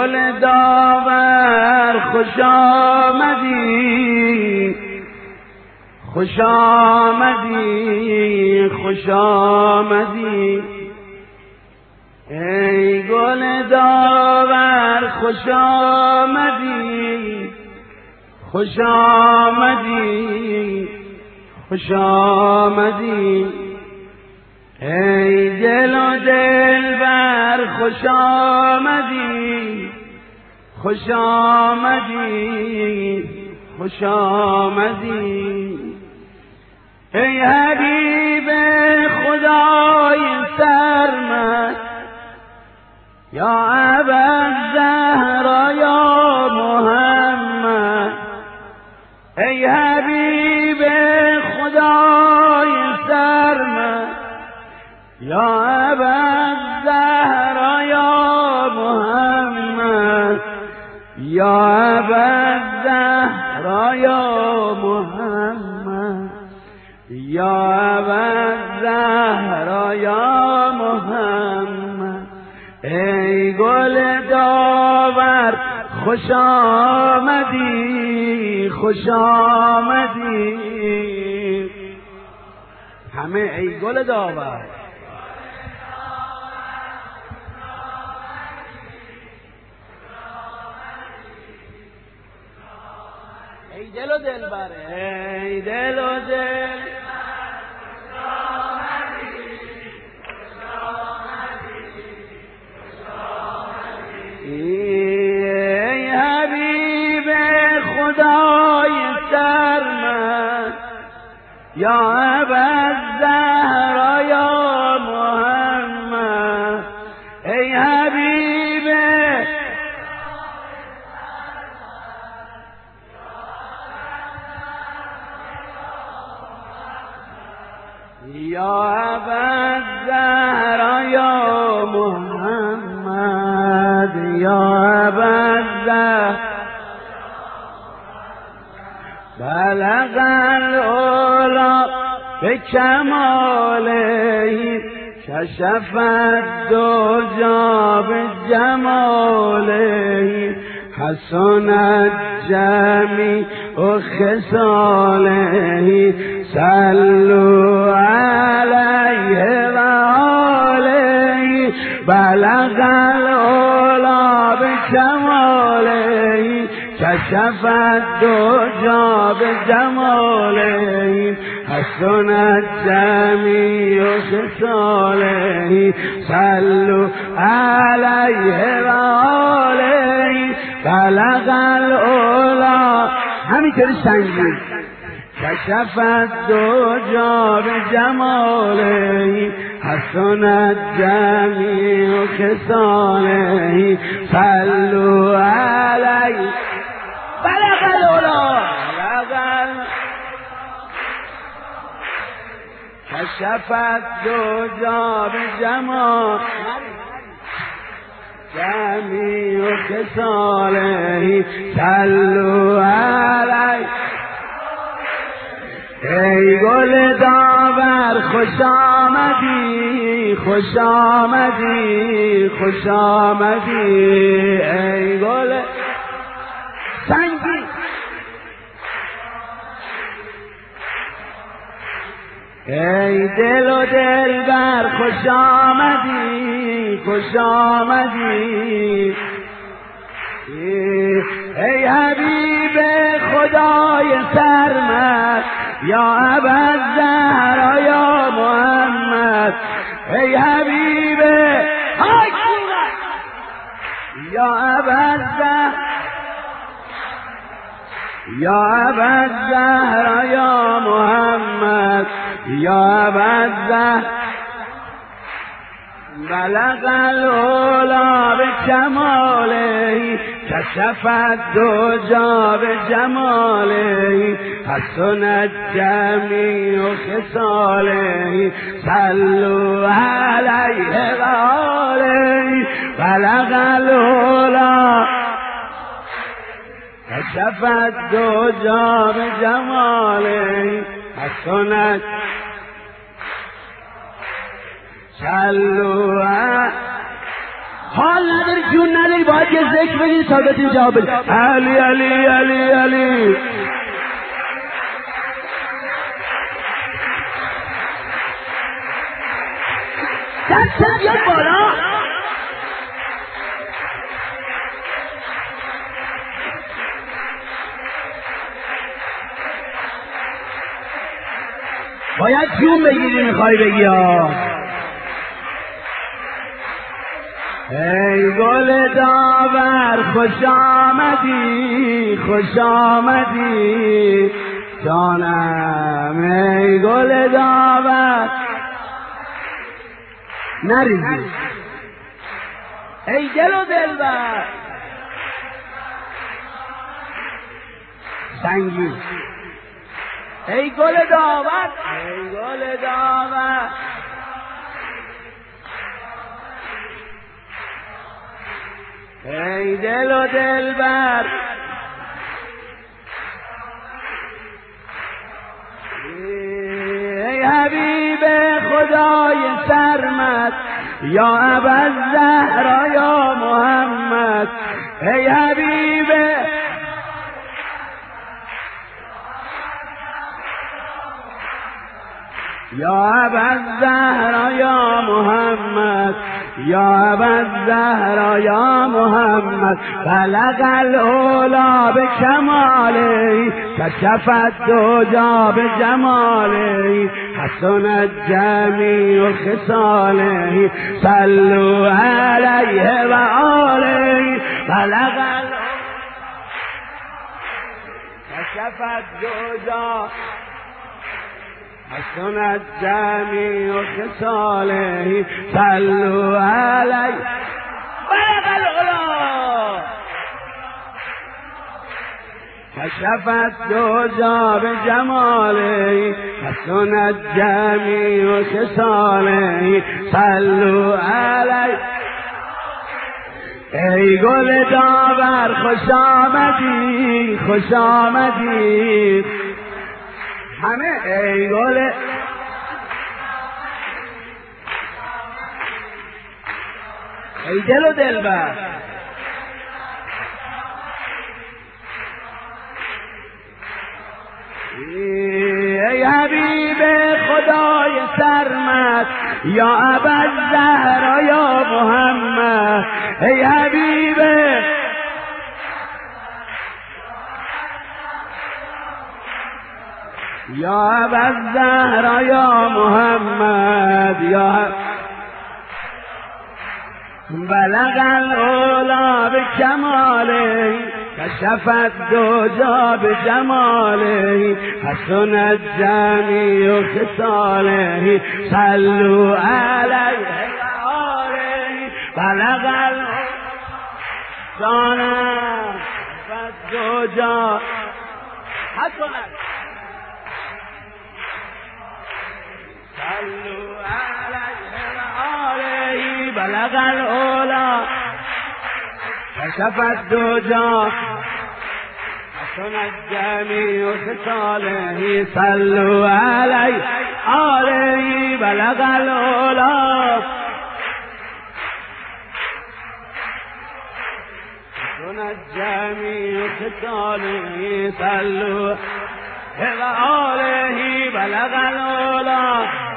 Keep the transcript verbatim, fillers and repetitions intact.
گل داور خوش آمدی خوش آمدی خوش آمدی ای گل داور خوش آمدی خوش آمدی خوش آمدی ای دل و دلبر خوش آمدی خوش آمدی خوش آمدی ای حبیب خدای سرمد یا ابوالزهرا یا محمد ای حبیب خدای سرمد یا ابوالزهرا یا محمد یا ابوالزهرا یا محمد یا ابوالزهرا یا محمد ای گل داور خوش آمدی خوش آمدی همه ای گل داور ای دل و دلبر ای دل و دل ای حبیب خدای سرمد یا ابوالزهرا یا محمد ای حبیب یا ابوالزهرا یا محمد یا ابوالزهرا بلغ العلا بکماله کشف الدجی بجماله حسنت جمیع خصاله صلوا علیه و آله بلغ العلا بکماله کشف الدجی بجماله حسنت جمیع خصاله صلوا علیه و آله بلغ العلا همینطوری سنگین کشف الدجی بجماله حسنت جمیع خصاله صلوا علیه بلغ العلا بلغ کشف الدجی بجماله جمیع خصاله صلوا علیه ای گل داور خوش آمدی خوش آمدی خوش آمدی ای گل سنگی ای دل و دلبر خوش آمدی خوش آمدی ای حبیب خدای سرمد یا ابوالزهرا یا محمد ای حبیب یا ابوالزهرا یا ابوالزهرا یا محمد یا ابوالزهرا بلغ العلا بکماله کشف الدجی بجماله حسنت جمیع خصاله صلوا علیه و آله بلغ العلا کشف الدجی بجماله حسنت صلوا حال نداری جون نداری باید یه ذکر بگید تا بتونید جواب بدید. علی علی علی علی دست بیاد بالا. باید جون بگیری میخوای بگی ها. ای گل داور خوش آمدی خوش آمدی جانم. ای گل داور نریزی. ای دل و دلبر سنگی. ای گل داور ای گل داور ای دل و دلبر ای حبیب خدای سرمد یا ابوالزهرا یا محمد. ای حبیب یا ابوالزهرا یا محمد یا ابوالزهرا یا محمد. بلغ العلا بکماله کشف الدجی بجماله حسنت جمیع خصاله صلوا علیه و آله. بلغ العلا کشف الدجی حسنت جمیع خصاله صلوا علیه. بلغ العلا کشف الدجی بجماله حسنت جمیع خصاله صلوا علیه. ای گل داور خوش آمدی خوش آمدی همه. ای گل ای دل و دلبر ای حبیب خدای سرمد یا ابوالزهرا یا محمد. ای حبیب یا ابوالزهرا یا محمد یا بلغ العلا بکماله کشف الدجی بجماله حسنت جمیع خصاله صلوا علیه و آله. بلغ العلا الدجی حسنت صلوا علیه و آله. بلغ العلا کشف الدجی حسنت جمیع خصاله صلوا علیه آله. بلغ العلا حسنت جمیع خصاله صلوا علیه آله. بلغ العلا